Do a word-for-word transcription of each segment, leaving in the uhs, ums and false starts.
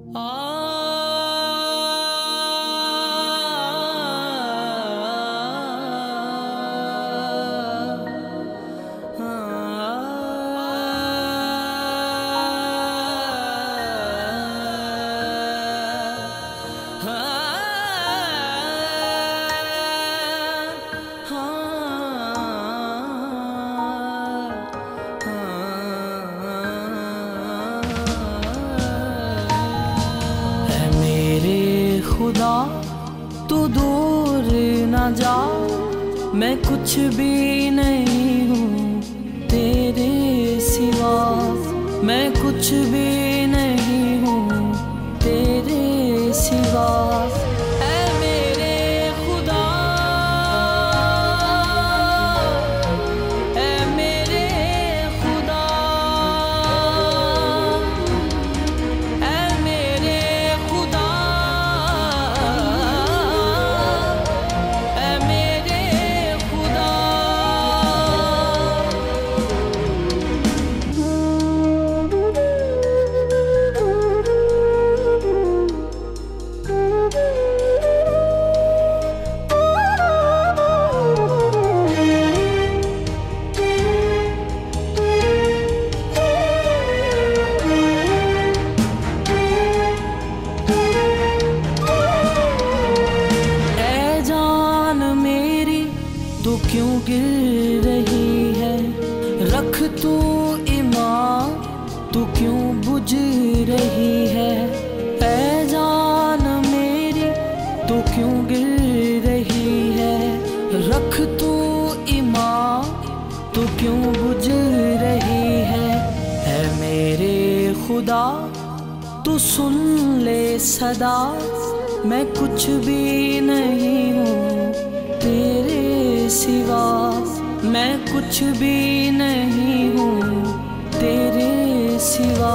खुदा तू दूर न जा, मैं कुछ भी नहीं हूँ तेरे सिवा, मैं कुछ भी नहीं हूँ तेरे सिवा। तू क्यों गिर रही है, रख तू ईमान, तू क्यों बुझ रही है। ऐ जान मेरी तू क्यों गिर रही है, रख तू ईमान, तू क्यों बुझ रही है। ऐ मेरे खुदा तू सुन ले सदा, मैं कुछ भी नहीं हूँ तेरे सिवा, मैं कुछ भी नहीं हूँ तेरे सिवा।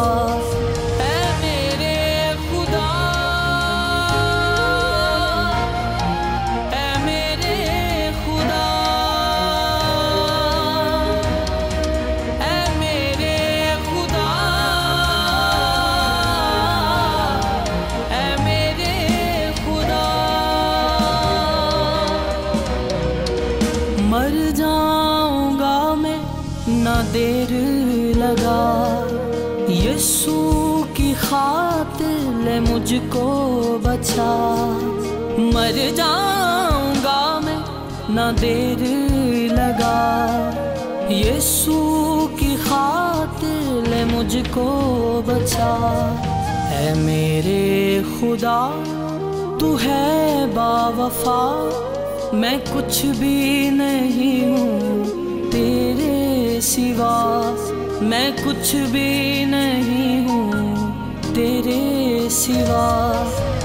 मर जाऊंगा मैं ना देर लगा, यीशु की खातिर ले मुझको बचा। मर जाऊंगा मैं ना देर लगा, यीशु की खातिर ले मुझको बचा। ऐ मेरे खुदा तू है बावफा, मैं कुछ भी नहीं हूँ तेरे सिवा, मैं कुछ भी नहीं हूँ तेरे सिवा।